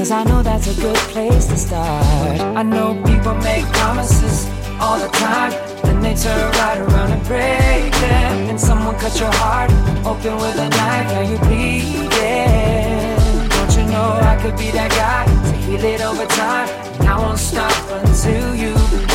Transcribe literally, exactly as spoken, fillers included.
Cause I know that's a good place to start. I know people make promises all the time, then they turn right around and break them. And someone cut your heart open with a knife, now you're bleeding. Don't you know I could be that guy to heal it over time? And I won't stop until you believe.